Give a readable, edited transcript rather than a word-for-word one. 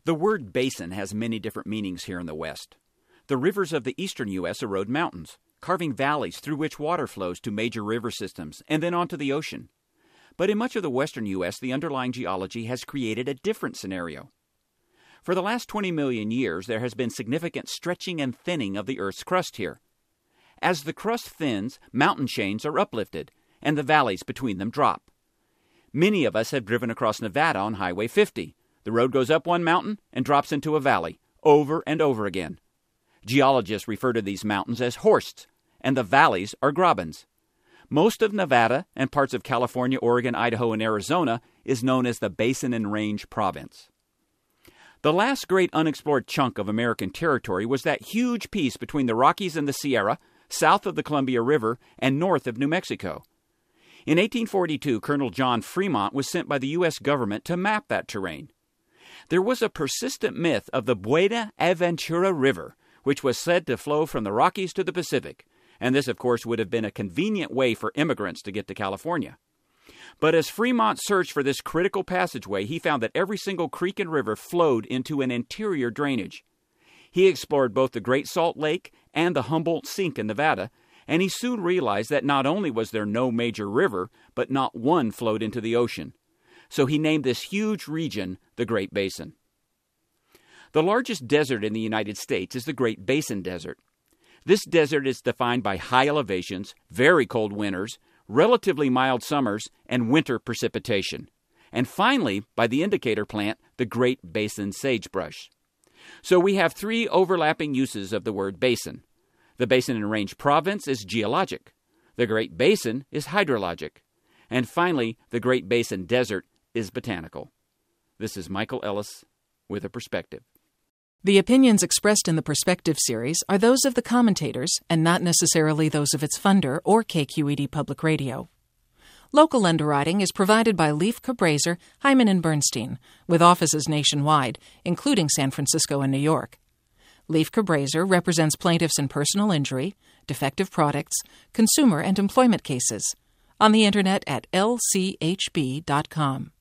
The word basin has many different meanings here in the West. The rivers of the eastern U.S. erode mountains, carving valleys through which water flows to major river systems and then onto the ocean. But in much of the western U.S., the underlying geology has created a different scenario. For the last 20 million years, there has been significant stretching and thinning of the Earth's crust here. As the crust thins, mountain chains are uplifted, and the valleys between them drop. Many of us have driven across Nevada on Highway 50. The road goes up one mountain and drops into a valley, over and over again. Geologists refer to these mountains as horsts, and the valleys are grabens. Most of Nevada and parts of California, Oregon, Idaho, and Arizona is known as the Basin and Range Province. The last great unexplored chunk of American territory was that huge piece between the Rockies and the Sierra, south of the Columbia River, and north of New Mexico. In 1842, Colonel John Fremont was sent by the U.S. government to map that terrain. There was a persistent myth of the Buena Aventura River, which was said to flow from the Rockies to the Pacific, and this, of course, would have been a convenient way for immigrants to get to California. But as Fremont searched for this critical passageway, he found that every single creek and river flowed into an interior drainage. He explored both the Great Salt Lake and the Humboldt Sink in Nevada, and he soon realized that not only was there no major river, but not one flowed into the ocean. So he named this huge region the Great Basin. The largest desert in the United States is the Great Basin Desert. This desert is defined by high elevations, very cold winters, relatively mild summers, and winter precipitation. And finally, by the indicator plant, the Great Basin sagebrush. So we have three overlapping uses of the word basin. The Basin and Range Province is geologic. The Great Basin is hydrologic. And finally, the Great Basin Desert is botanical. This is Michael Ellis with a Perspective. The opinions expressed in the Perspective series are those of the commentators and not necessarily those of its funder or KQED Public Radio. Local underwriting is provided by Leif Cabraser, Hyman & Bernstein, with offices nationwide, including San Francisco and New York. Leif Cabraser represents plaintiffs in personal injury, defective products, consumer and employment cases. On the Internet at lchb.com.